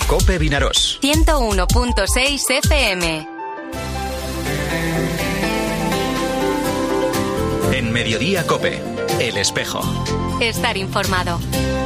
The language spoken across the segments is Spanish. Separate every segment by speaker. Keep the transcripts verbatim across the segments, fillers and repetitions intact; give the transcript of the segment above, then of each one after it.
Speaker 1: COPE Vinaròs.
Speaker 2: ciento uno punto seis F M.
Speaker 1: En Mediodía COPE, El Espejo.
Speaker 2: Estar informado.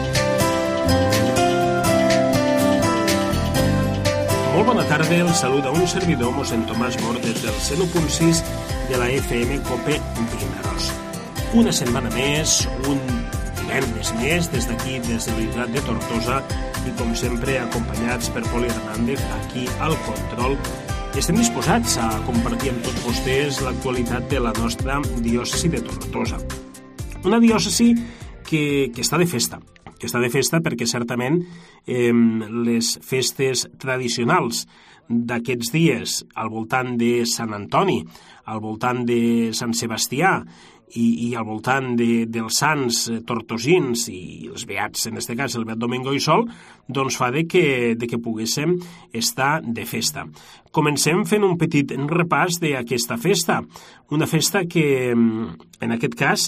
Speaker 3: Molt bona tarda, el saluda un servidor, mossèn Tomàs Mor, des del cent u punt sis de la F M COPE Vinaròs. Una setmana més, un divendres més, des d'aquí, des de l'Idrat de Tortosa, i com sempre acompanyats per Poli Hernández, aquí al control. Estem disposats a compartir amb tots vostès l'actualitat de la nostra diòcesi de Tortosa. Una diòcesi que, que està de festa, que està de festa perquè certament eh, les festes tradicionals d'aquests dies al voltant de Sant Antoni, al voltant de Sant Sebastià i, i al voltant de, dels sants tortosins i els beats, en aquest cas el beat Domingo i Sol, doncs fa de que, de que poguéssim estar de festa. Comencem fent un petit repàs d'aquesta festa, una festa que en aquest cas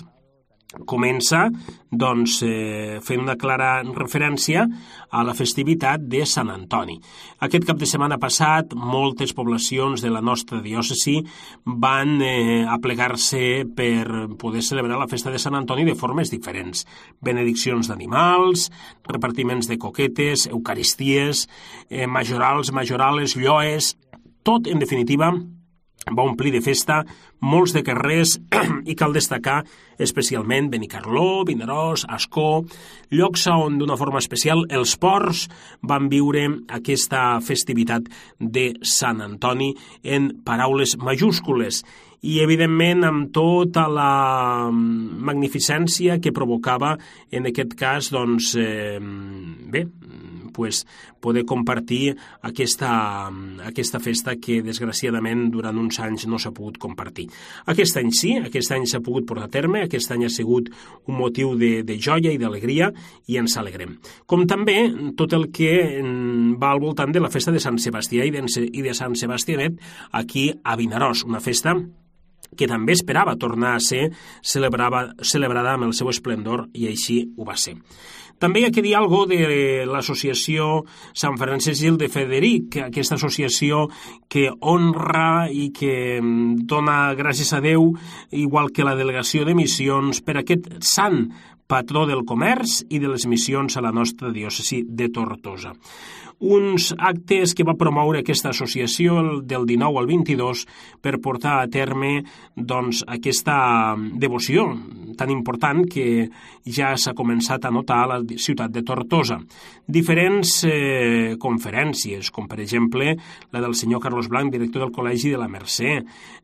Speaker 3: comença doncs, eh, fent una clara referència a la festivitat de Sant Antoni. Aquest cap de setmana passat, moltes poblacions de la nostra diòcesi van eh, aplegar-se per poder celebrar la festa de Sant Antoni de formes diferents. Benediccions d'animals, repartiments de coquetes, eucaristies, eh, majorals, majorales, lloes, tot, en definitiva, va omplir de festa molts de carrers i cal destacar especialment Benicarló, Vinaròs, Ascó, llocs on d'una forma especial els ports van viure aquesta festivitat de Sant Antoni en paraules majúscules i evidentment amb tota la magnificència que provocava en aquest cas doncs, eh, bé, pues, poder compartir aquesta, aquesta festa que desgraciadament durant uns anys no s'ha pogut compartir. Aquest any sí, aquest any s'ha pogut portar a terme, aquest any ha sigut un motiu de, de joia i d'alegria i ens alegrem. Com també tot el que va al voltant de la festa de Sant Sebastià i de, i de Sant Sebastianet aquí a Vinaròs, una festa que també esperava tornar a ser celebrada, celebrada amb el seu esplendor i així ho va ser. També hi ha que dir alguna cosa de l'associació Sant Francesc Gil de Frederic, aquesta associació que honra i que dona gràcies a Déu, igual que la delegació de missions, per aquest sant patró del comerç i de les missions a la nostra diòcesi de Tortosa. Uns actes que va promoure aquesta associació del dinou al vint-i-dos per portar a terme doncs, aquesta devoció tan important que ja s'ha començat a notar a la ciutat de Tortosa. Diferents eh, conferències, com per exemple la del senyor Carlos Blanc, director del Col·legi de la Mercè,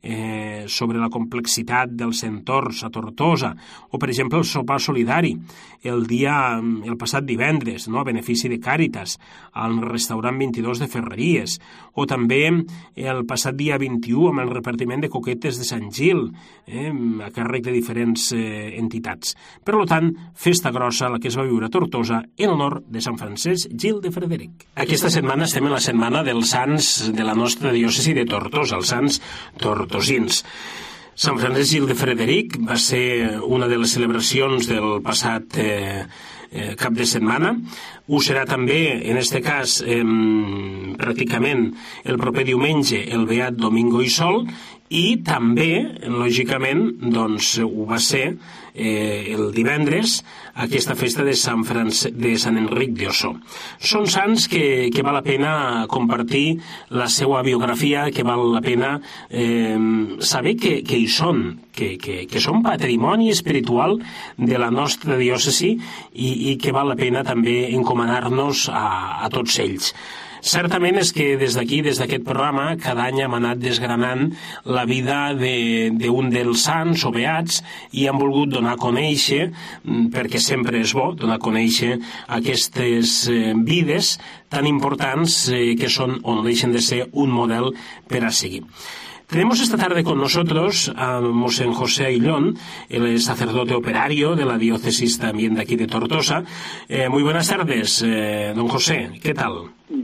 Speaker 3: eh, sobre la complexitat dels entorns a Tortosa, o per exemple el sopar solidari, el dia, el passat divendres, no? A benefici de Càritas, al restaurant vint-i-dos de Ferreries, o també el passat dia vint-i-u amb el repartiment de coquetes de Sant Gil, eh, a càrrec de diferents eh, entitats. Per tant, festa grossa la que es va viure a Tortosa en honor de Sant Francesc Gil de Frederic. Aquesta setmana estem en la setmana dels sants de la nostra diòcesi de Tortosa, els sants tortosins. Sant Francesc Gil de Frederic va ser una de les celebracions del passat eh, eh, cap de setmana. Ho serà també, en aquest cas, eh, pràcticament el proper diumenge, el beat Domingo i Sol, i també, lògicament, doncs, ho va ser eh, el divendres, aquesta festa de Sant, France... de Sant Enric d'Ossó. Són sants que, que val la pena compartir la seva biografia, que val la pena eh, saber que, que hi són, que, que, que són patrimoni espiritual de la nostra diòcesi i, i que val la pena també encomanar-nos a, a tots ells. Certament és que des d'aquí, des d'aquest programa, cada any hem anat desgranant la vida d'un de, dels sants o beats i hem volgut donar a conèixer, perquè sempre és bo donar a conèixer aquestes eh, vides tan importants eh, que són o no deixen de ser un model per a seguir. Tenemos esta tarde con nosotros a Mosén José Aillón, el sacerdote operario de la diócesis también de aquí de Tortosa. Eh, muy buenas tardes, eh, don José, ¿qué tal?
Speaker 4: Bueno,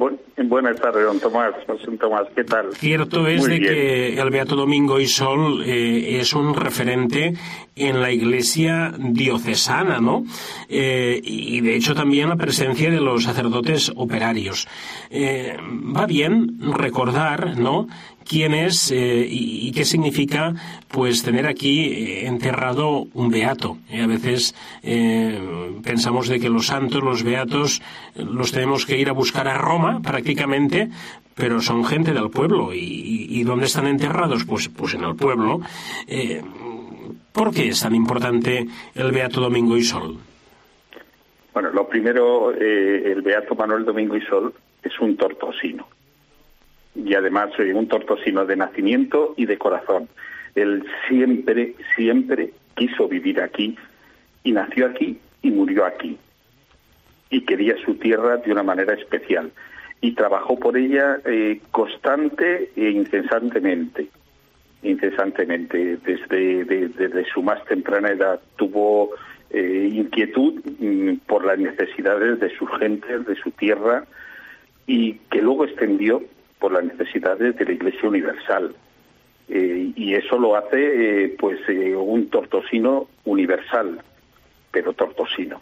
Speaker 4: Buenas tardes, don Tomás. Don Tomás, ¿qué tal?
Speaker 3: Cierto es
Speaker 4: Muy
Speaker 3: de
Speaker 4: bien.
Speaker 3: que el Beato Domingo Isol eh, es un referente en la Iglesia diocesana, ¿no? Eh, y de hecho también la presencia de los sacerdotes operarios. Eh, va bien recordar, ¿no?, quién es eh, y, y qué significa pues tener aquí eh, enterrado un beato. Eh, a veces eh, pensamos de que los santos, los beatos, los tenemos que ir a buscar a Roma prácticamente, pero son gente del pueblo. ¿Y, y, y dónde están enterrados? Pues, pues en el pueblo. Eh, ¿Por qué es tan importante el Beato Domingo Isol?
Speaker 4: Bueno, lo primero, eh, el Beato Manuel Domingo Isol es un tortosino. Y además eh, un tortosino de nacimiento y de corazón. Él siempre, siempre quiso vivir aquí, y nació aquí y murió aquí. Y quería su tierra de una manera especial. Y trabajó por ella eh, constante e incesantemente. Incesantemente. Desde, de, desde su más temprana edad tuvo eh, inquietud mm, por las necesidades de sus gentes, de su tierra, y que luego extendió por las necesidades de la Iglesia Universal. Eh, y eso lo hace eh, pues eh, un tortosino universal, pero tortosino.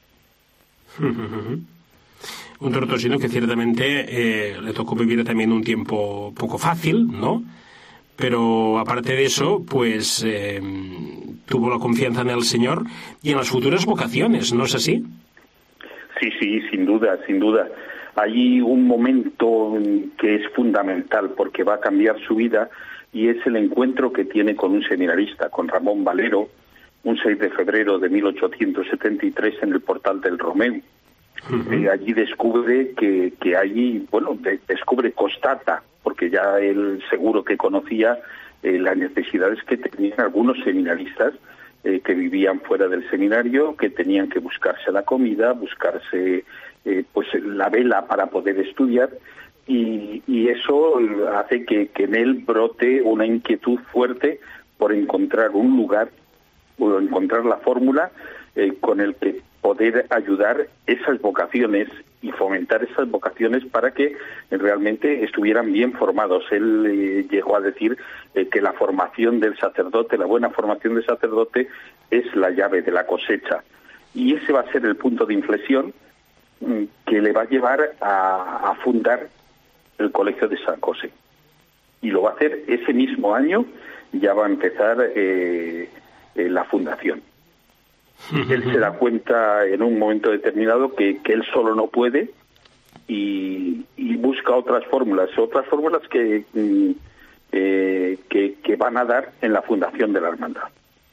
Speaker 3: Un tortosino que ciertamente eh, le tocó vivir también un tiempo poco fácil, ¿no? Pero aparte de eso, pues eh, tuvo la confianza en el Señor y en las futuras vocaciones, ¿no es así?
Speaker 4: Sí, sí, sin duda, sin duda. Hay un momento que es fundamental porque va a cambiar su vida, y es el encuentro que tiene con un seminarista, con Ramón Valero, un seis de febrero de mil ochocientos setenta y tres en el Portal del Romeu. Uh-huh. Eh, allí descubre que, que allí, bueno, de, descubre, constata, porque ya él seguro que conocía eh, las necesidades que tenían algunos seminaristas eh, que vivían fuera del seminario, que tenían que buscarse la comida, buscarse eh, pues la vela para poder estudiar, y, y eso hace que, que en él brote una inquietud fuerte por encontrar un lugar o encontrar la fórmula eh, con el que poder ayudar esas vocaciones y fomentar esas vocaciones para que realmente estuvieran bien formados. Él eh, llegó a decir eh, que la formación del sacerdote, la buena formación del sacerdote, es la llave de la cosecha. Y ese va a ser el punto de inflexión mm, que le va a llevar a, a fundar el Colegio de San José. Y lo va a hacer ese mismo año, ya va a empezar eh, eh, la fundación. Él se da cuenta en un momento determinado que, que él solo no puede, y, y busca otras fórmulas, otras fórmulas que, eh, que, que van a dar en la fundación de la hermandad.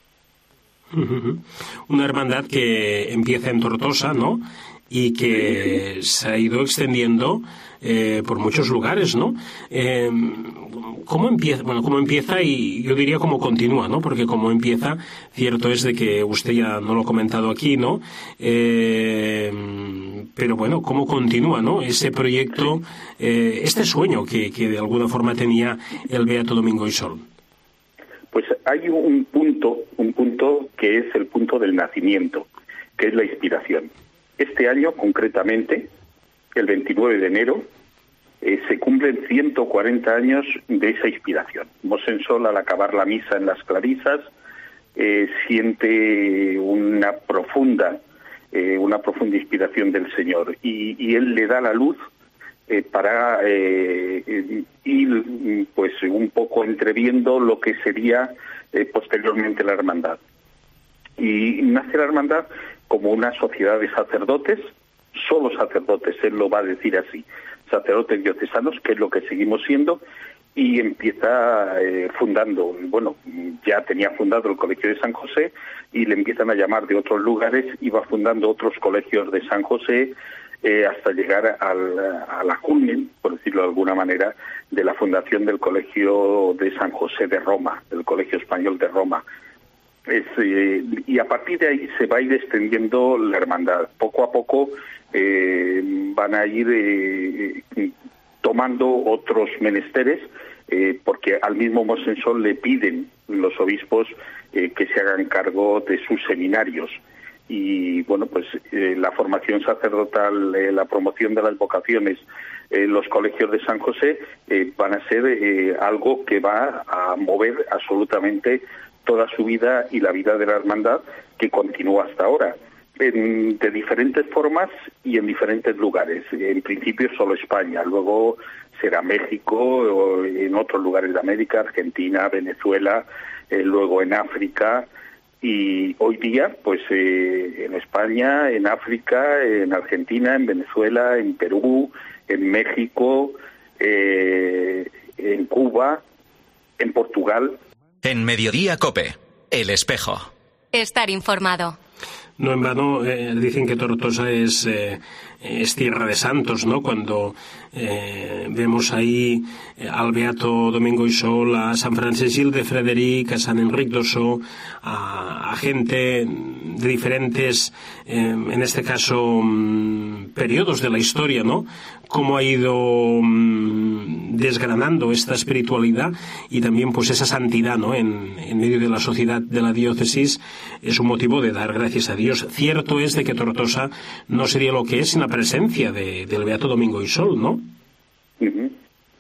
Speaker 3: Una hermandad que empieza en Tortosa, ¿no?, y que sí, sí. se ha ido extendiendo eh, por muchos lugares, ¿no? Eh, ¿Cómo empieza? Bueno, cómo empieza y yo diría cómo continúa, ¿no? Porque cómo empieza, cierto es de que usted ya no lo ha comentado aquí, ¿no? Eh, pero bueno, cómo continúa, ¿no?, ese proyecto, eh, este sueño que, que de alguna forma tenía el Beato Domingo Isol.
Speaker 4: Pues hay un punto, un punto que es el punto del nacimiento, que es la inspiración. Este año, concretamente, el veintinueve de enero, eh, se cumplen ciento cuarenta años de esa inspiración. Mosensol, al acabar la misa en las Clarisas, eh, siente una profunda, eh, una profunda inspiración del Señor, y, y él le da la luz eh, para eh, ir, pues, un poco entreviendo lo que sería eh, posteriormente la hermandad. Y nace la hermandad como una sociedad de sacerdotes, solo sacerdotes, él lo va a decir así, sacerdotes diocesanos, que es lo que seguimos siendo, y empieza eh, fundando, bueno, ya tenía fundado el Colegio de San José, y le empiezan a llamar de otros lugares, y va fundando otros colegios de San José, eh, hasta llegar al, a la culmen, por decirlo de alguna manera, de la fundación del Colegio de San José de Roma, el Colegio Español de Roma. Es, eh, y a partir de ahí se va a ir extendiendo la hermandad. Poco a poco eh, van a ir eh, tomando otros menesteres, eh, porque al mismo Mosensol le piden los obispos eh, que se hagan cargo de sus seminarios. y bueno, pues eh, la formación sacerdotal, eh, la promoción de las vocaciones, eh, los colegios de San José eh, van a ser eh, algo que va a mover absolutamente toda su vida y la vida de la hermandad, que continúa hasta ahora, en, de diferentes formas y en diferentes lugares. En principio solo España, luego será México, o en otros lugares de América, Argentina, Venezuela, eh, luego en África. Y hoy día, pues eh, en España, en África, en Argentina, en Venezuela, en Perú, en México, eh, en Cuba, en Portugal.
Speaker 1: En Mediodía COPE, El Espejo.
Speaker 2: Estar informado.
Speaker 3: No en vano eh, dicen que Tortosa es, eh, es tierra de santos, ¿no? Cuando eh, vemos ahí eh, al Beato Domingo Isol, a San Francesc Gil de Frederic, a San Enric d'Ossó, a, a gente de diferentes, eh, en este caso, mm, periodos de la historia, ¿no? Cómo ha ido mm, desgranando esta espiritualidad y también pues esa santidad, ¿no? En, en medio de la sociedad de la diócesis es un motivo de dar gracias a Dios. Cierto es de que Tortosa no sería lo que es sin la presencia de, del Beato Domingo Isol, ¿no?
Speaker 4: Uh-huh.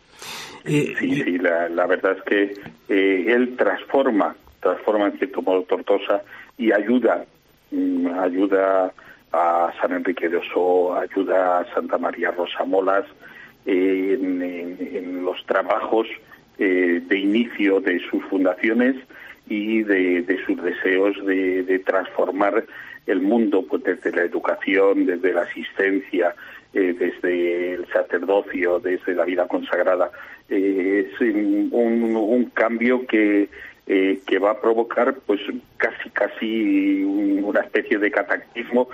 Speaker 3: Eh,
Speaker 4: sí, sí, la, la verdad es que eh, él transforma, transforma en cierto modo Tortosa y ayuda, mm, ayuda a San Enrique de Ossó, ayuda a Santa María Rosa Molas eh, en, en, en los trabajos eh, de inicio de sus fundaciones y de, de sus deseos de, de transformar el mundo, pues desde la educación, desde la asistencia, eh, desde el sacerdocio, desde la vida consagrada. Eh, es un, un cambio que eh, que va a provocar pues casi casi una especie de cataclismo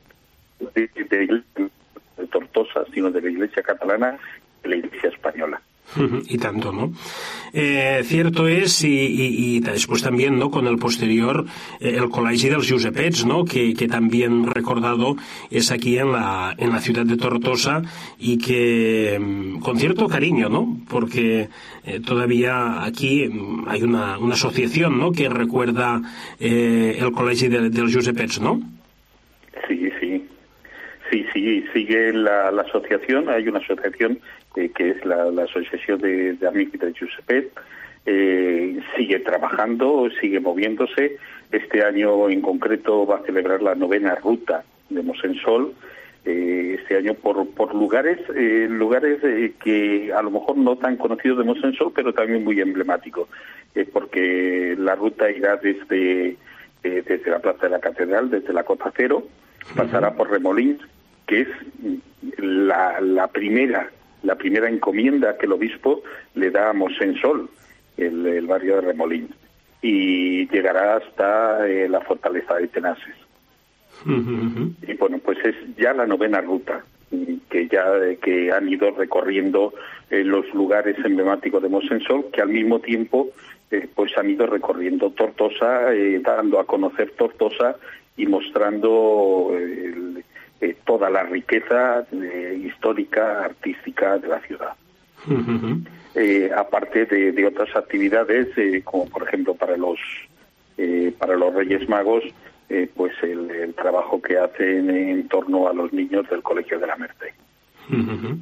Speaker 4: de, de, de Tortosa, sino de la Iglesia catalana, de la Iglesia española.
Speaker 3: Y tanto, ¿no? Eh, cierto es, y, y, y después también, ¿no? Con el posterior, eh, el Col·legi dels Josepets, ¿no? Que, que también recordado es aquí en la, en la ciudad de Tortosa y que con cierto cariño, ¿no? Porque eh, todavía aquí hay una, una asociación, ¿no? Que recuerda eh, el Col·legi de, dels Josepets, ¿no?
Speaker 4: Sí, sí. Sí, sí, sigue la, la asociación, hay una asociación eh, que es la, la Asociación de, de Amics de Josepet, eh, sigue trabajando, sigue moviéndose. Este año en concreto va a celebrar la novena ruta de Mosensol, eh, este año por, por lugares, eh, lugares eh, que a lo mejor no tan conocidos de Mosensol, pero también muy emblemáticos, eh, porque la ruta irá desde, eh, desde la Plaza de la Catedral, desde la Cota Cero, pasará por Remolins, que es la, la primera la primera encomienda que el obispo le da a Mosensol, el, el barrio de Remolins, y llegará hasta eh, la fortaleza de Tenaces. Uh-huh. Y bueno, pues es ya la novena ruta que ya que han ido recorriendo eh, los lugares emblemáticos de Mosensol, que al mismo tiempo eh, pues han ido recorriendo Tortosa, eh, dando a conocer Tortosa y mostrando eh, el, eh, toda la riqueza eh, histórica, artística de la ciudad. Uh-huh. Eh, aparte de, de otras actividades, eh, como por ejemplo para los eh, para los Reyes Magos, eh, pues el, el trabajo que hacen en torno a los niños del Colegio de la Merced. Uh-huh.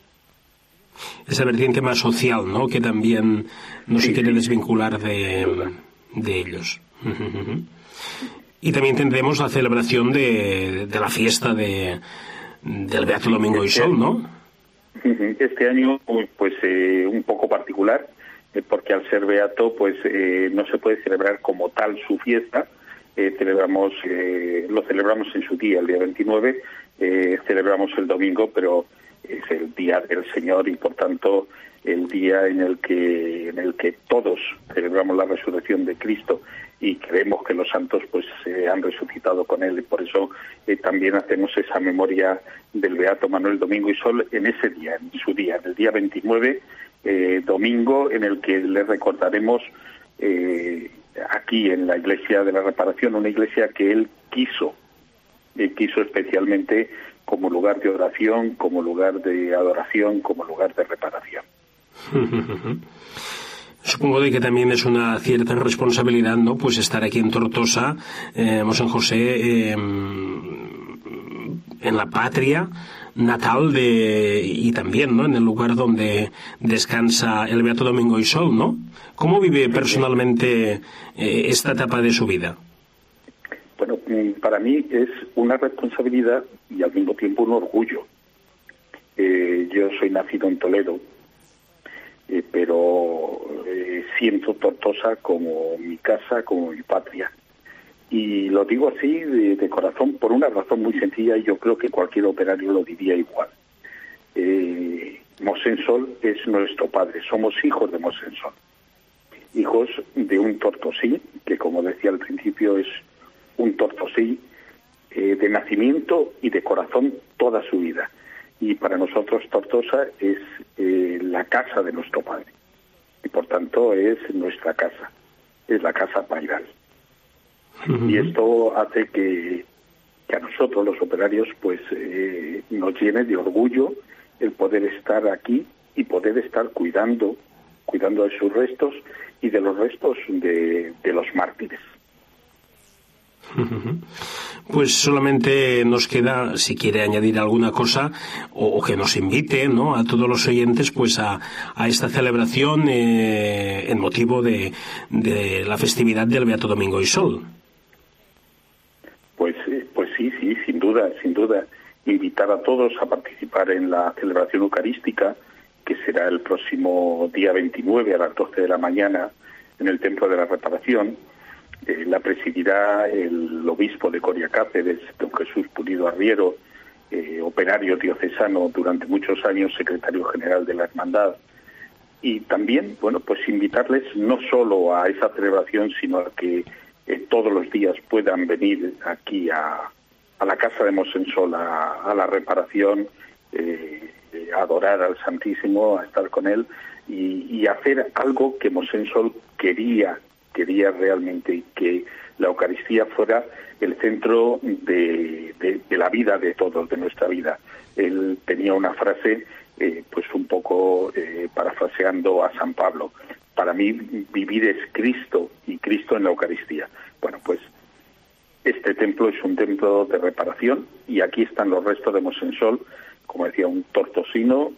Speaker 3: Esa vertiente más social, ¿no? Que también no sí, se quiere sí. desvincular de, de ellos. Uh-huh. Y también tendremos la celebración de, de la fiesta de del Beato Domingo Isol, ¿no?
Speaker 4: Este año, pues eh, un poco particular, eh, porque al ser beato, pues eh, no se puede celebrar como tal su fiesta. Eh, celebramos, eh, lo celebramos en su día, el día veintinueve, eh, celebramos el domingo, pero es el día del Señor y por tanto el día en el que en el que todos celebramos la resurrección de Cristo y creemos que los santos pues eh, han resucitado con él, y por eso eh, también hacemos esa memoria del beato Manuel Domingo Isol en ese día, en su día, en el día veintinueve, eh, domingo, en el que le recordaremos eh, aquí en la Iglesia de la Reparación, una iglesia que él quiso, eh, quiso especialmente como lugar de oración, como lugar de adoración, como lugar de reparación.
Speaker 3: Supongo de que también es una cierta responsabilidad, ¿no? Pues estar aquí en Tortosa, eh, Mosén José, eh, en la patria natal de, y también, ¿no?, en el lugar donde descansa el Beato Domingo Isol, ¿no? ¿Cómo vive personalmente eh, esta etapa de su vida?
Speaker 4: Bueno, para mí es una responsabilidad y al mismo tiempo un orgullo. Eh, yo soy nacido en Toledo, eh, pero eh, siento Tortosa como mi casa, como mi patria. Y lo digo así de, de corazón por una razón muy sencilla, y yo creo que cualquier operario lo diría igual. Eh, Mosén Sol es nuestro padre, somos hijos de Mosén Sol. Hijos de un tortosí, que como decía al principio es un tortosí eh, de nacimiento y de corazón toda su vida. Y para nosotros Tortosa es eh, la casa de nuestro padre. Y por tanto es nuestra casa, es la casa pairal. Uh-huh. Y esto hace que, que a nosotros los operarios pues eh, nos llene de orgullo el poder estar aquí y poder estar cuidando, cuidando de sus restos y de los restos de, de los mártires.
Speaker 3: Pues solamente nos queda, si quiere añadir alguna cosa, o, o que nos invite, ¿no?, a todos los oyentes pues a, a esta celebración eh, en motivo de, de la festividad del Beato Domingo Isol.
Speaker 4: Pues, pues sí, sí, sin duda, sin duda, invitar a todos a participar en la celebración eucarística, que será el próximo día veintinueve a las doce de la mañana en el Templo de la Reparación. Eh, la presidirá el obispo de Coria Cáceres, don Jesús Pulido Arriero, eh, operario diocesano durante muchos años, secretario general de la Hermandad. Y también, bueno, pues invitarles no solo a esa celebración, sino a que eh, todos los días puedan venir aquí a, a la casa de Mosén Sol, a, a la reparación, eh, eh, a adorar al Santísimo, a estar con él y, y hacer algo que Mosén Sol quería quería realmente, que la Eucaristía fuera el centro de, de, de la vida de todos, de nuestra vida. Él tenía una frase, eh, pues un poco eh, parafraseando a San Pablo: para mí vivir es Cristo y Cristo en la Eucaristía. Bueno, pues este templo es un templo de reparación y aquí están los restos de Mosén Sol, como decía, un tortosino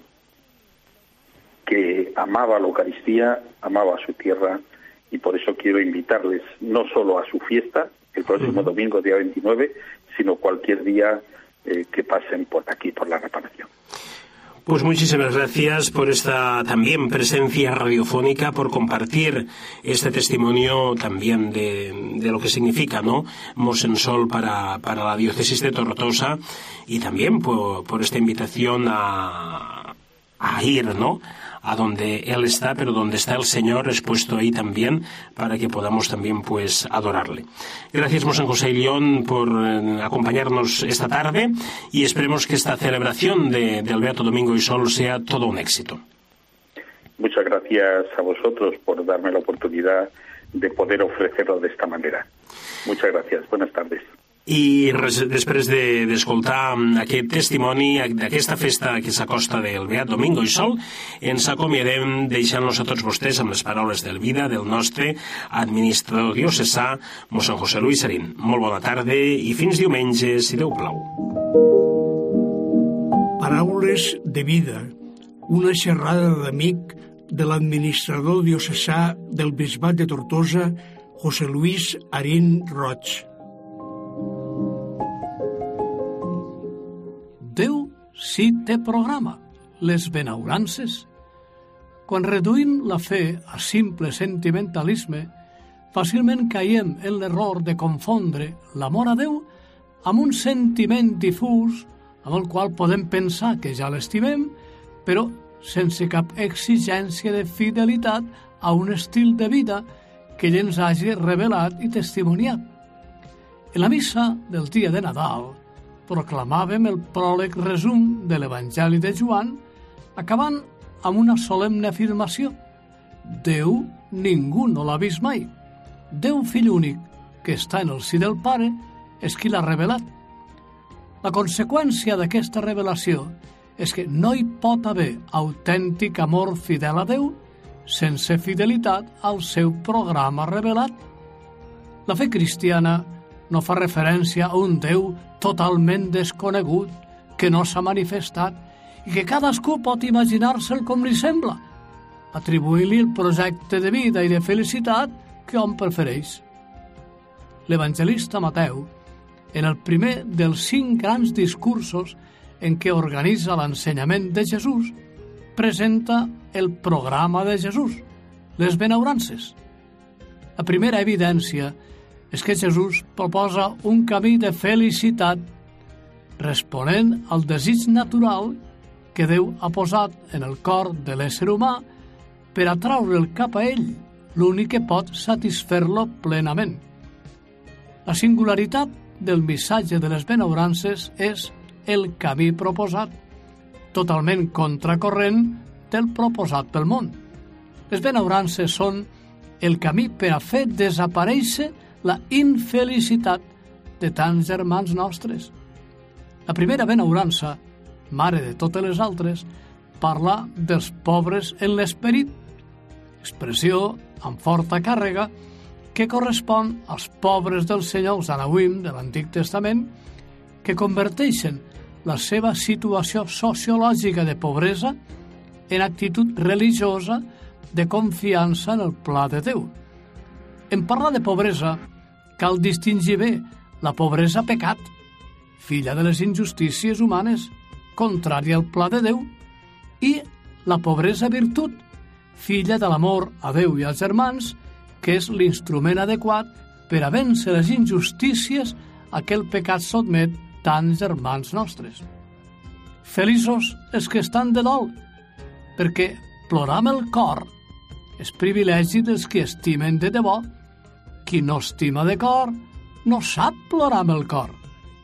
Speaker 4: que amaba la Eucaristía, amaba a su tierra. Y por eso quiero invitarles no solo a su fiesta, el próximo domingo, día veintinueve, sino cualquier día eh, que pasen por aquí, por la reparación.
Speaker 3: Pues muchísimas gracias por esta también presencia radiofónica, por compartir este testimonio también de, de lo que significa, ¿no?, Mosén Sol para, para la diócesis de Tortosa, y también por, por esta invitación a, a ir, ¿no?, a donde Él está, pero donde está el Señor es puesto ahí también para que podamos también pues adorarle. Gracias, Mosén José Ilión, por eh, acompañarnos esta tarde, y esperemos que esta celebración de, del Beato Domingo Isol sea todo un éxito.
Speaker 4: Muchas gracias a vosotros por darme la oportunidad de poder ofrecerlo de esta manera. Muchas gracias. Buenas tardes.
Speaker 3: I res, després de, d'escoltar aquest testimoni d'aquesta festa que s'acosta del Beat Domingo Isol, ens acomiadem deixant-los a tots vostès amb les paraules del vida del nostre administrador diocesà, Mosén José Luis Arín. Molt bona tarda i fins diumenge, si Déu plau.
Speaker 5: Paraules de vida, una xerrada d'amic de l'administrador diocesà del Bisbat de Tortosa, José Luis Arín Roig.
Speaker 6: Déu sí té programa, les benaurances. Quan reduïm la fe a simple sentimentalisme, fàcilment caiem en l'error de confondre l'amor a Déu amb un sentiment difús amb el qual podem pensar que ja l'estimem, però sense cap exigència de fidelitat a un estil de vida que ell ens hagi revelat i testimoniat. En la missa del dia de Nadal proclamàvem el pròleg resum de l'Evangeli de Joan, acabant amb una solemne afirmació: Déu ningú no l'ha vist mai. Déu Fill únic, que està en el si del Pare, és qui l'ha revelat. La conseqüència d'aquesta revelació és que no hi pot haver autèntic amor fidel a Déu sense fidelitat al seu programa revelat. La fe cristiana no fa referència a un Déu totalment desconegut, que no s'ha manifestat i que cadascú pot imaginar-se'l com li sembla, atribuint-li el projecte de vida i de felicitat que hom prefereix. L'evangelista Mateu, en el primer dels cinc grans discursos en què organitza l'ensenyament de Jesús, presenta el programa de Jesús, les benaurances. La primera evidència és que Jesús proposa un camí de felicitat responent al desig natural que Déu ha posat en el cor de l'ésser humà per atraure'l cap a ell, l'únic que pot satisfer-lo plenament. La singularitat del missatge de les benaurances és el camí proposat, totalment contracorrent del proposat pel món. Les benaurances són el camí per a fer desaparèixer la infelicitat de tants germans nostres. La primera benaurança, mare de totes les altres, parla dels pobres en l'esperit, expressió amb forta càrrega que correspon als pobres del Senyor Zanawim de l'Antic Testament, que converteixen la seva situació sociològica de pobresa en actitud religiosa de confiança en el pla de Déu. En parlar de pobresa, cal distingir bé la pobresa pecat, filla de les injustícies humanes, contrària al pla de Déu, i la pobresa virtut, filla de l'amor a Déu i als germans, que és l'instrument adequat per a vèncer les injustícies a què el pecat sotmet tants germans nostres. Feliços els que estan de dol, perquè plorar amb el cor és privilegi dels que estimen de debò. Qui no estima de cor no sap plorar amb el cor.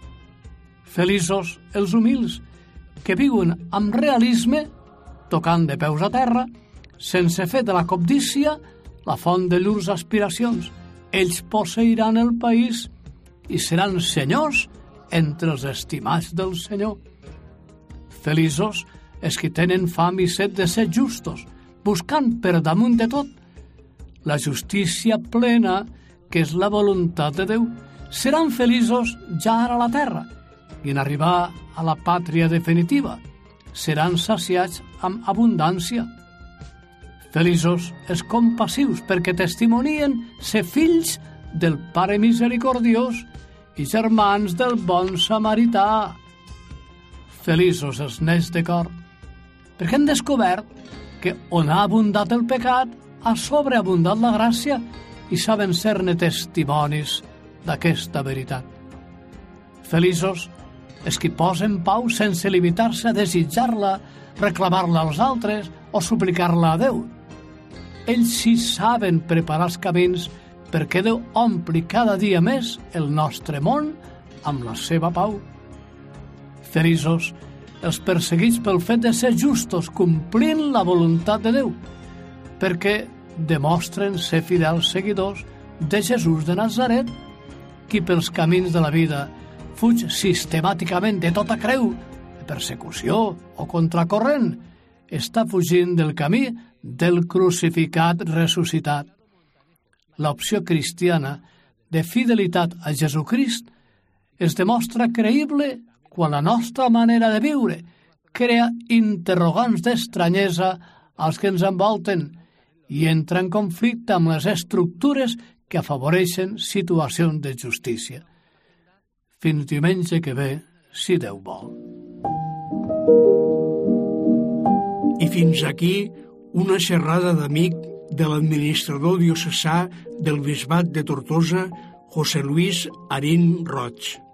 Speaker 6: Feliços els humils, que viuen amb realisme, tocant de peus a terra, sense fer de la cobdícia la font de llurs aspiracions. Ells posseiran el país i seran senyors entre els estimats del Senyor. Feliços els que tenen fam i set de ser justos, buscant per damunt de tot la justícia plena, que és la voluntat de Déu. Seran feliços ja ara a la terra, i en arribar a la pàtria definitiva seran saciats amb abundància. Feliços els compassius, perquè testimonien ser fills del Pare Misericordiós i germans del bon samarità. Feliços els nets de cor, perquè han descobert que on ha abundat el pecat, ha sobreabundat la gràcia, i saben ser-ne testimonis d'aquesta veritat. Feliços els que posen pau sense limitar-se a desitjar-la, reclamar-la als altres o suplicar-la a Déu. Ells sí saben preparar els camins perquè Déu ompli cada dia més el nostre món amb la seva pau. Feliços els perseguits pel fet de ser justos, complint la voluntat de Déu, perquè demostren ser fidels seguidors de Jesús de Nazaret, qui pels camins de la vida fuig sistemàticament de tota creu, de persecució o contracorrent, està fugint del camí del crucificat ressuscitat. L'opció cristiana de fidelitat a Jesucrist es demostra creïble quan la nostra manera de viure crea interrogants d'estranyesa als que ens envolten i entra en conflicte amb les estructures que afavoreixen situacions de justícia. Fins diumenge que ve, si Déu vol.
Speaker 5: I fins aquí una xerrada d'amic de l'administrador diocesà del Bisbat de Tortosa, José Luis Arín Roig.